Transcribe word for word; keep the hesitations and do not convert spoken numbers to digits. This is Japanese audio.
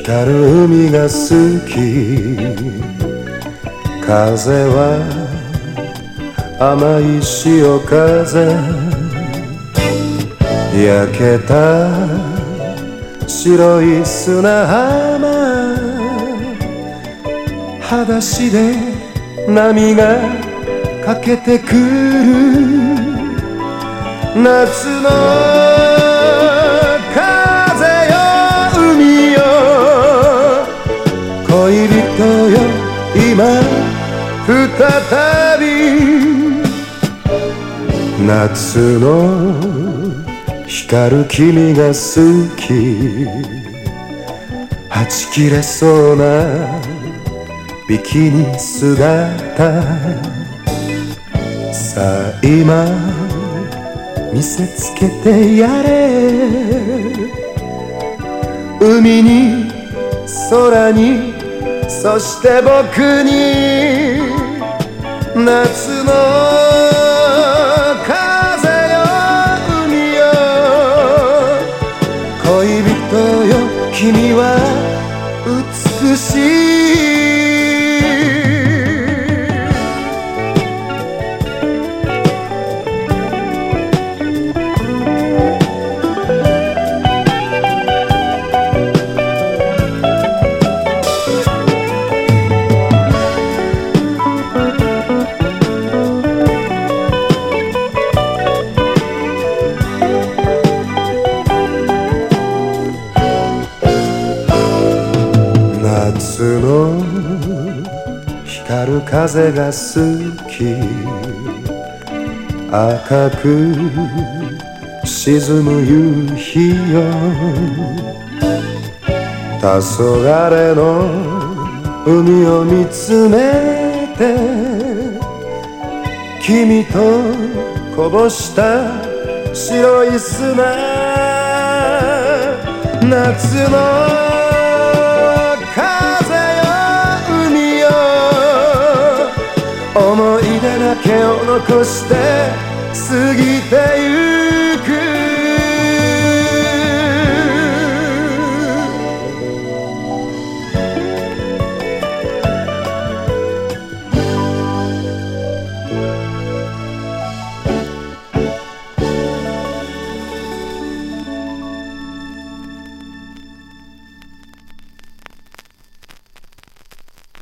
光る海が好き。風は甘い潮風。焼けた白い砂浜。裸足で波がかけてくる。夏の風よ海よ恋人よ今再び。夏の光る君が好き。はち切れそうなビキニ姿。さあ今見せつけてやれ。海に空にそして僕に。夏の風よ海よ恋人よ君は美しい。夏の光る風が好き。赤く沈む夕日よ黄昏の海を見つめて。君とこぼした白い砂。夏の思い出だけを残して過ぎてゆく。